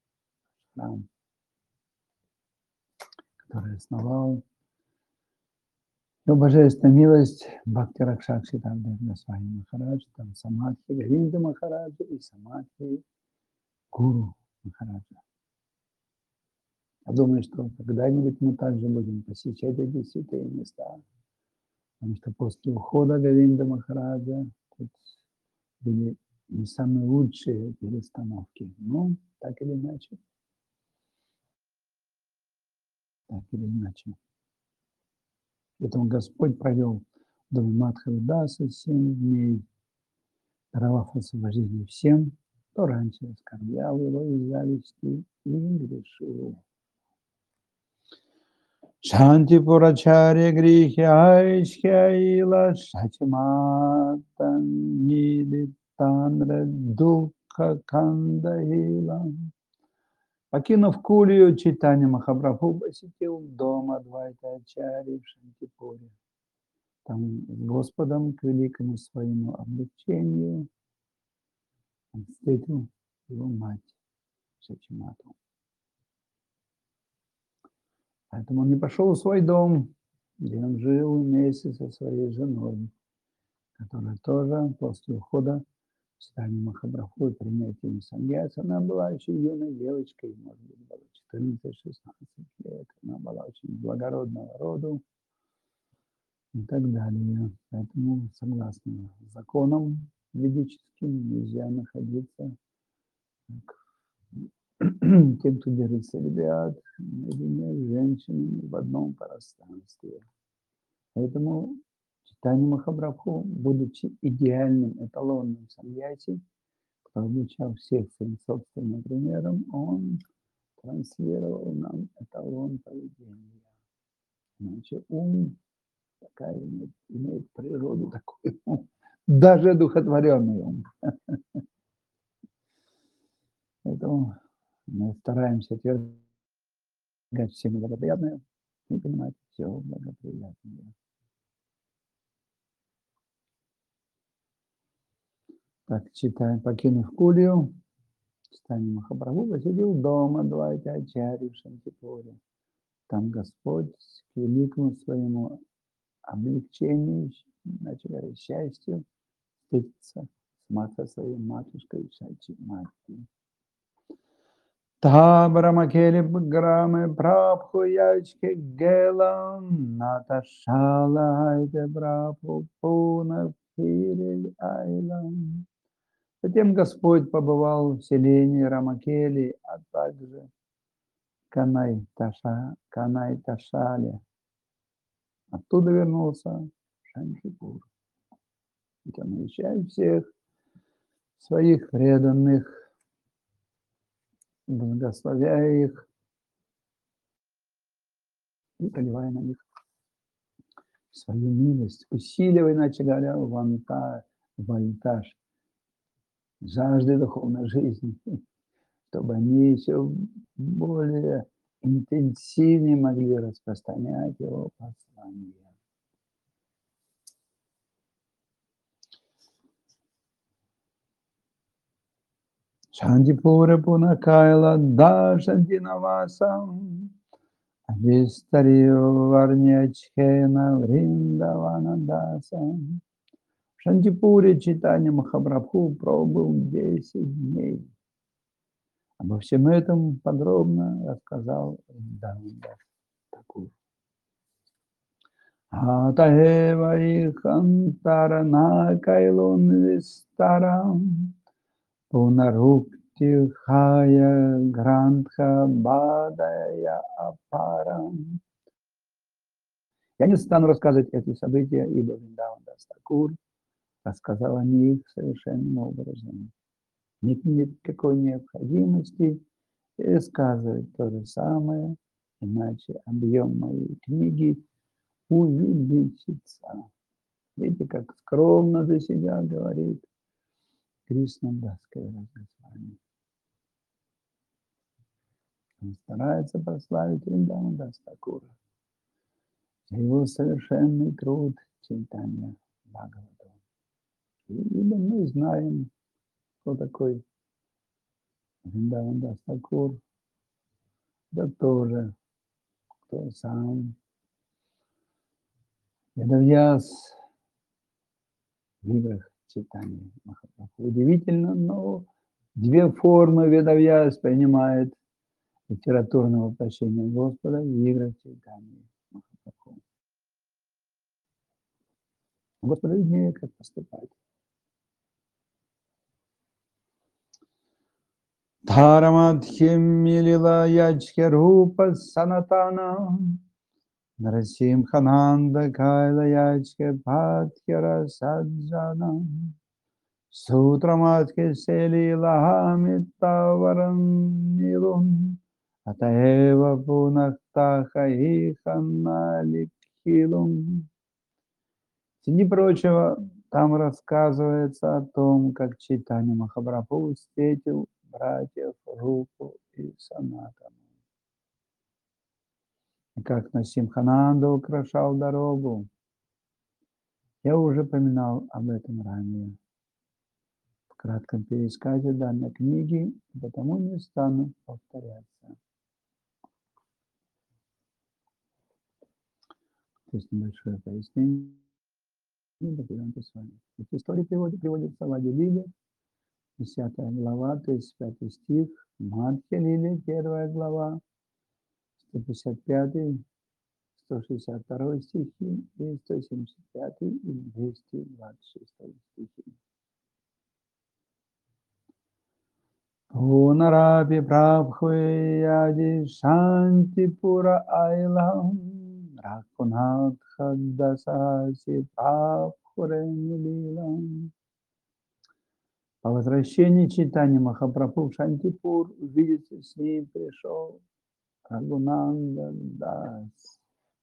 Speaker 1: который основал его божественная милость Бхакти Ракшакши Госвами Махарадж, там Самадхи Говинда Махараджа и Самадхи Гуру Махараджа. Я думаю, что когда-нибудь мы также будем посещать эти святые места, потому что после ухода Говинда Махараджа тут были не самые лучшие перестановки. Но так или иначе. Поэтому Господь провел в доме Мадхавы Даса 7 дней, даровав освобождение всем, кто раньше оскорблял его из зависти и грешил. Шанти Пурачарья Грихи Айшхяила Шачмата Нидитанра Духа Кандахила. Покинув Кулию, Чайтанья Махапрабху посетил дом Адвайта-ачарьи в Шантипуре. Там с Господом к великому своему облегчению он встретил его мать Шачимату. Поэтому он не пошел в свой дом, где он жил вместе со своей женой, которая тоже после ухода Чайтаньи Махапрабху и принятия саньяси, она была еще юной девочкой, может быть, было 14-16 лет. Она была очень благородного рода и так далее. Поэтому, согласно законам ведическим, нельзя находиться тем, кто держится ребят, наедине с женщинами в одном пространстве. Поэтому Чайтанья Махапрабху, будучи идеальным эталонным саньяси, кто обучал всех своим собственным примером, он транслировал нам эталон поведения. Иначе ум такая имеет природу такую, даже одухотворенный ум. Поэтому мы стараемся отвергать все благоприятное и понимать все благоприятное. Так, читаем, покинув Кулию, Чайтанья Махапрабху посетил дома Адвайта-ачарьи в Шантипуре. Там Господь к великому своему облегчению, начали счастью, встретиться с своей матушкой Шачимати. Табрамакели грамы прабху ячке гелам наташала айде прабху пуна фириль айлам. Затем Господь побывал в селении Рамакели, а также Канай-Ташале. Оттуда вернулся в Шантипур. И он навещает всех своих преданных, благословляя их и проливая на них свою милость, усиливая, иначе говоря, вольтаж жажды духовной жизни, чтобы они еще более интенсивнее могли распространять его послание. Шантипура Пунакайла Дашантинавасам Вистарию Варнячхена Вриндаванадасам. В Шантипуре Чайтанья Махапрабху пробыл 10 дней. Обо всем этом подробно рассказал Данда Такур. Атаева ихантарана кайлон вистарам пунаруктихая грантха бадая апарам. Я не стану рассказывать эти события, ибо Вриндаван Дас Такур рассказал о них совершенным образом. Нет никакой необходимости пересказывать то же самое, иначе объем моей книги увеличится. Видите, как скромно за себя говорит Кришна Дас Кавирадж. Он старается прославить Вриндаван Дас Такура за его совершенный труд Чайтанья Бхагаватам. Ибо мы знаем, кто такой Вриндаван Дас Такур, да тоже, кто сам Ведавьяс в играх Чайтаньи Махапрабху. Удивительно, но две формы Ведавьяс принимает литературного воплощения Господа в играх Чайтаньи Махапрабху. Господу виднее, как поступать. Dharamадхим милила ячхе рупа санатана Нарасимхананда кайла ячхе бхатхира саджана Сутрамадхи селила миттаварам нилум Атаева пунахтаха иханаликхилум. Среди прочего, там рассказывается о том, как Чайтанья Махапрабху встретил братьев Рупу и Санатану. И как Насимхананда украшал дорогу. Я уже упоминал об этом ранее. В кратком пересказе данной книги, потому не стану повторяться. То есть небольшое пояснение. Эти истории приводятся в Ади Лиле, 10 глава, 35 стих, Мадхья Лиле, 1 глава, 155, 162 стихи и 175 и 226 стихи. Пунарапи прабхуяди шантипура айлам ракунат хаддасаси прабхуре нилилам. По возвращении Чайтаньи Махапрабху в Шантипур увидеться с ним пришел Рагунанда Дас.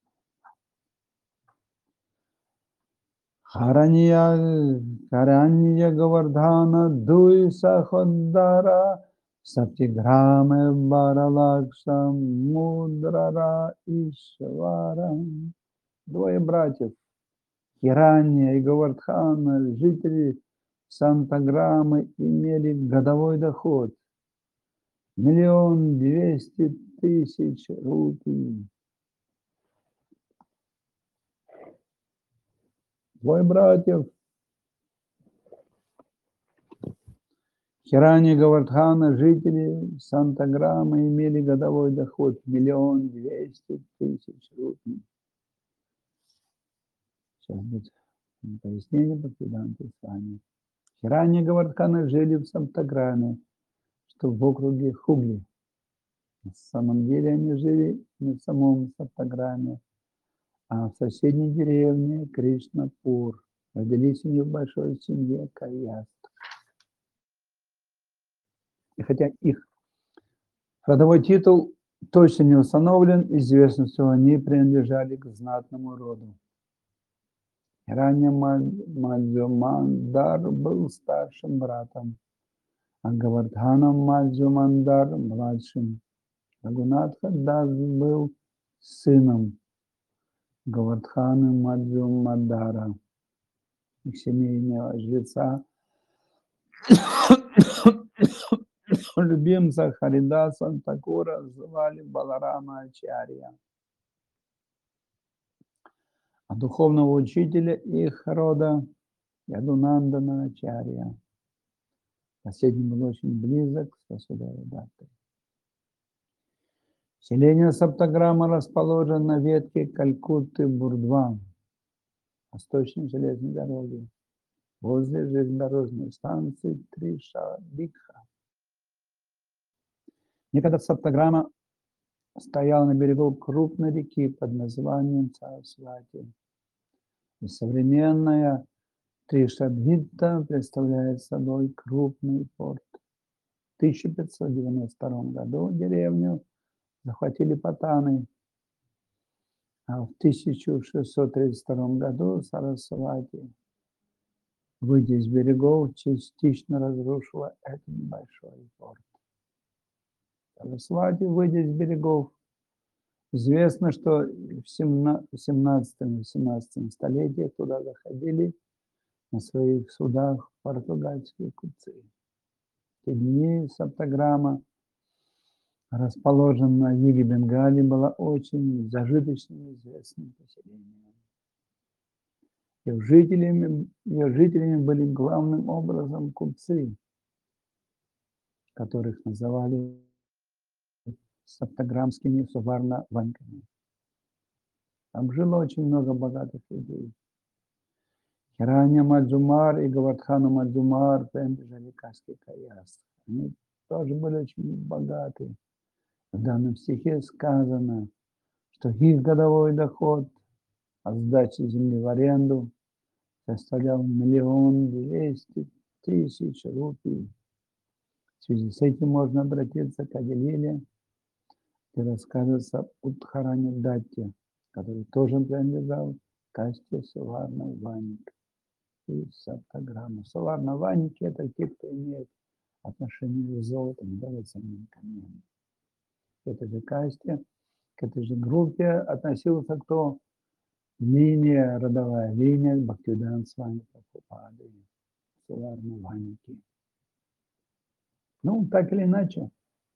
Speaker 1: Харанья Гавардхана Дуй Саходдара Сатиграме Баралакша Мудрара Ишвара. Двое братьев, Хиранья и Гавардхана, жители Сантаграммы, имели годовой доход 1 200 000 рупий. Двое братьев, Хиранья и Гавардхана, жители Сантаграммы, имели годовой доход 1 200 000 рупий. Сейчас будет пояснение по Веданте с вами. Хиранья и Гавардхана жили в Сантаграме, что в округе Хугли. На самом деле они жили не в самом Сантаграме, а в соседней деревне Кришнапур. Родились у них в большой семье Каяст. И хотя их родовой титул точно не установлен, известно, что они принадлежали к знатному роду. Ранее Маджумандар был старшим братом, а Гавардхана Маджумандар младшим. Рагунатха Дас был сыном Гавардханы Маджумандара. Их семейного жреца, любимца Харидаса Такура звали Баларама Ачарья. А духовного учителя их рода Ядунандана Ачарья. Последний был очень близок с Васудевой Даттой. Селение Саптаграма расположено на ветке Калькутты-Бурдван, восточной железной дороги, возле железнодорожной станции Триша-Бикха. Некогда Саптаграма стоял на берегу крупной реки под названием Сарасвати. И современная Тришадхита представляет собой крупный порт. В 1592 году деревню захватили патаны, а в 1632 году Сарасвати, выйдя из берегов, частично разрушила этот большой порт. Сарасвати, выйдя из берегов, известно, что в 17-18 столетиях туда заходили на своих судах португальские купцы. В те дни Саптаграма, расположенная на юге Бенгалии, была очень зажиточным и известным поселением. Ее жителями были главным образом купцы, которых называли саптаграмскими суварна-ваньками. Там жило очень много богатых людей. Хиранья Маджумар и Гавардхана Маджумар принадлежали касте Каяс. Они тоже были очень богаты. В данном стихе сказано, что их годовой доход от сдачи земли в аренду составлял 1 200 000 рупий. В связи с этим можно обратиться к Адилиле, где рассказывается Удхаране Датте, который тоже принадлежал касте Суварна-Ваник и Саптаграма. Суварна-Ваники – это те, кто имеет отношение к золоту, драгоценным камням. К этой же касте, к этой же группе относился кто? Линия, родовая линия Бхактивиданта Свами Прабхупады, Суварна-Ваники. Ну, так или иначе,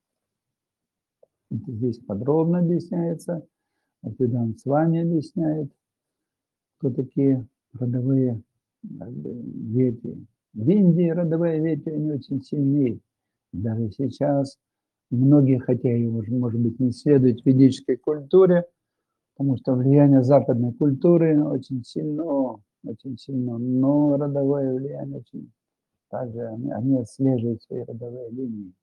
Speaker 1: здесь подробно объясняется, Бхактивиданта Свами объясняет, кто такие родовые ветви. В Индии родовые ветви не очень сильны. Даже сейчас многие, хотя и, может быть, не следуют ведической культуре, потому что влияние западной культуры очень сильно, но родовое влияние очень также они отслеживают свои родовые линии.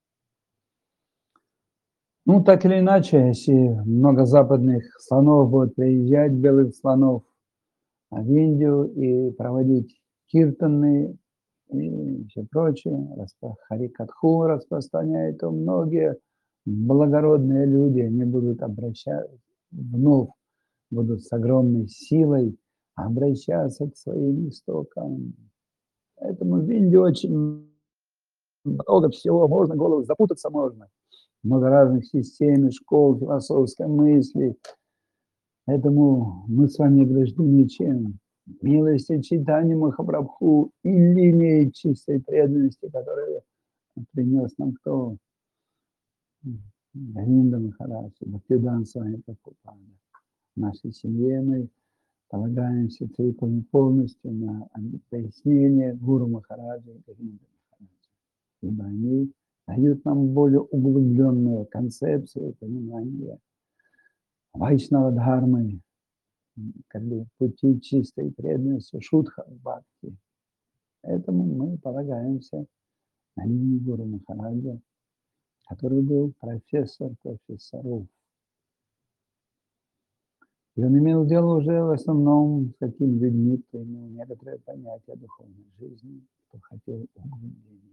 Speaker 1: Ну, так или иначе, если много западных слонов будут приезжать, белых слонов, в Индию и проводить киртаны и все прочее, харикатху распространяет, то многие благородные люди, они будут вновь будут с огромной силой обращаться к своим истокам. Поэтому в Индии очень много всего, можно голову запутаться можно. Много разных систем, школ, философской мысли. Поэтому мы с вами ограждены чем? Милостью Чайтаньи Махапрабху и линией чистой преданности, которую принес нам кто? Говинда Махарадж, Бхактивиданта Свами Прабхупада. В нашей семье мы полагаемся целиком и полностью на пояснение Гуру Махараджа и Говинда Махараджа. Ибо они дают нам более углубленную концепцию понимания Вайшнава Дхармы, как бы пути чистой преданности, шудха бхакти. Поэтому мы полагаемся на линию Гуру Махараджа, который был профессор профессоров. И он имел дело уже в основном с такими людьми, кто имел некоторое понятие о духовной жизни, кто хотел углубления.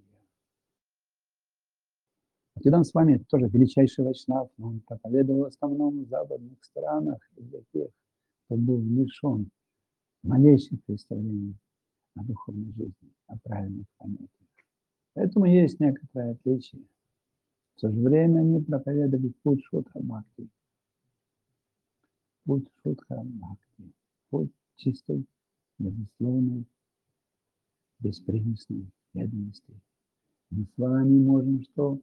Speaker 1: Бхактивиданта Свами тоже величайший вайшнав, но он проповедовал в основном в западных странах и для тех, кто был лишен малейших представлений о духовной жизни, о правильных понятиях. Поэтому есть некоторое отличие. В то же время они проповедовали путь Шудха Бхакти. Путь Шудха Бхакти. Путь чистой, безусловной, беспримесной преданности. Мы с вами можем что?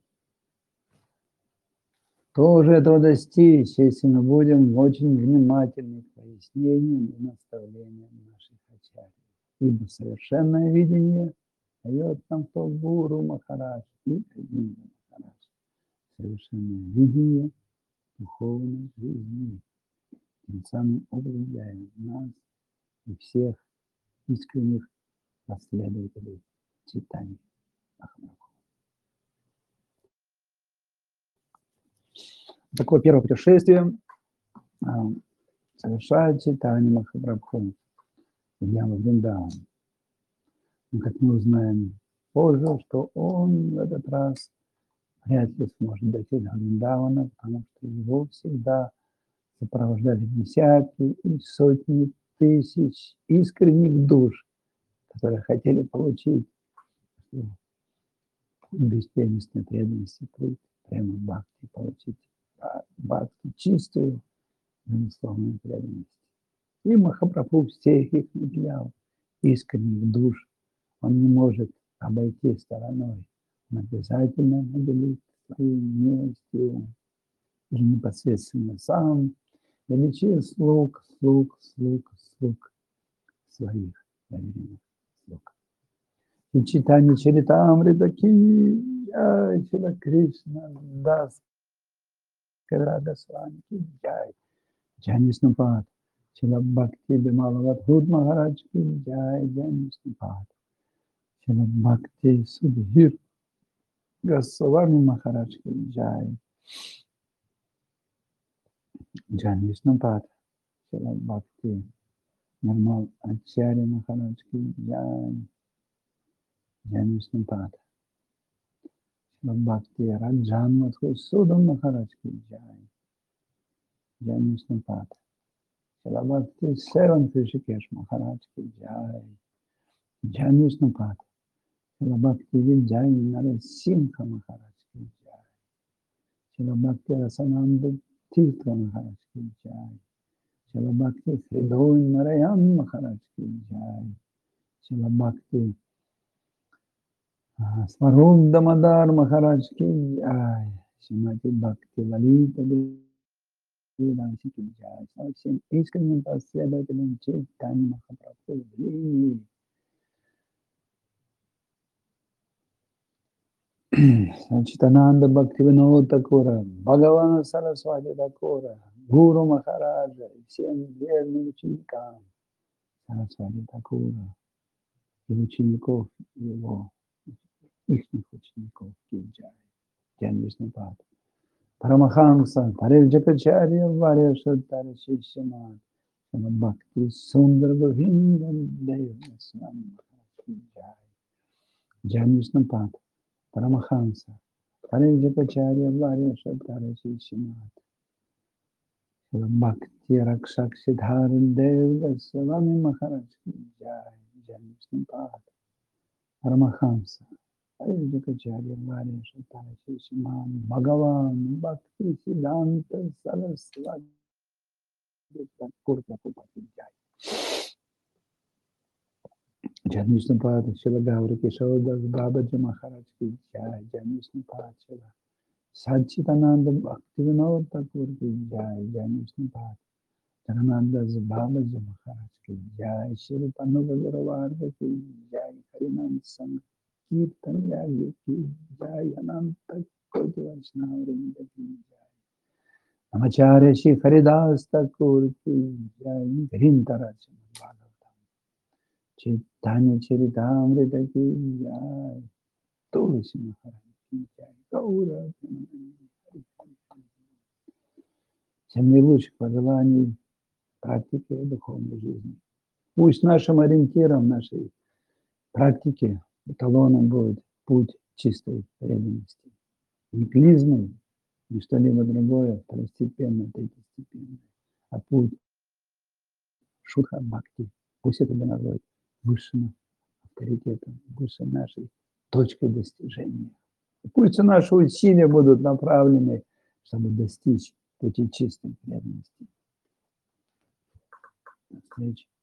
Speaker 1: Тоже этого достичь, если мы будем очень внимательны к пояснениям и наставлениям наших ачарьев. Ибо совершенное видение дает нам то Гуру Махарадж и Говинда Махарадж. Совершенное видение духовной жизни. Тем самым укрепляем нас и всех искренних последователей Чайтаньи Махапрабху. Такое первое путешествие совершает Чайтанья Махапрабху в Вриндаван. Но, как мы узнаем позже, что он в этот раз вряд ли сможет дойти до Вриндавана, потому что его всегда сопровождали десятки и сотни тысяч искренних душ, которые хотели получить беспримесной преданности, прямо бхакти, получить бхакти чистую, безусловную преданность. И Махапрабху всех их наделял, искренних душ. Он не может обойти стороной. Он обязательно наделит своей милостью и непосредственно сам величие слуг своих доверенных слуг. И читание Чаритамрита ки джай, Шила Кришна дас Рада Свами ки джай, Джай Вишнупад, Шила Бхакти Бималавадхуд Махарадж ки джай, Джай Вишнупад, Шила Бхакти Судхир Госвами Махарадж ки джай, Джай Вишнупад, Шила Бхакти Нирмал Ачарья Махарадж ки джай, Джай Вишнупад, Шила Бхакти Раджан Мадхусудам Махарадж ки джай, Джай Вишнупад, Шила Бхакti Seventh Rishikesh Maharaj ki jai, Jai Vishnupada, Shila Bhakti Vijay Narasimha Maharaj ki jai, Shila Bhakti Rasananda Tirtha Maharaj ki jai, Shila Bhakti Hridoy Narayan Maharaj ki jai, Shila Bhakti Swarup Damodar Maharaj ki jai, Shrimati Bhakti Lalita Devi ki jai. Совсем искренним последователем Чайтаньи Махапрабху в линии Сачитананда Бхактивинода Такура, Бхагавана Сарасвати Такура, Гуру Махараджа и всем верным ученикам Сарасвати Такура и учеников его, их учеников Киджай, Джай Вишнупад, Парамахамса, Париджакачарья, Варя Шаттара Шишимат, Бхакти Сундар Говинда Дева Свами Киджай, Джай Вишнупад, Парамахамса, Париджакачарья, Варя Шаттара Шишимат, Bhakti Rakshak Siddharan Dev Swami Maharaj ki jai, Jai Vishnupada, Paramahamsa, Parikacharya Varya Shatara Shishman, Bhagavan Bhakti Siddhanta Saraswati Thakur Prabhupada ki jai, Jai Vishnupada, Shila Gauri Kishore Das Babaji Maharaj ki jai, Jai Vishnupada, Shila Sachidananda Bhaktivinoda Thakur ki jai, Jai Vishnupada, Dhananandas Babaji Maharaj ki jai, Shri Panubhadra Varga ki jai, Harinam Sankirtan Yagi ki jai, Ananta Koti Vaishnavrinda ki jai, Namacharya Shri Haridas Thakur ki jai, Grindaraj Bhagavatam, Chaitanya Charitamrita ki jai, Tulsi Maharaj ki jai, Gaura всем наилучших пожеланий практики духовной жизни. Пусть нашим ориентиром нашей практики, эталоном будет путь чистой преданности. Не клизмой, не что-либо другое, второстепенно, третьестепенно, а путь шутха бхакти. Пусть это будет высшим авторитетом, высшей нашей точкой достижения. И пусть наши усилия будут направлены, чтобы достичь пути чистой преданности. До встречи.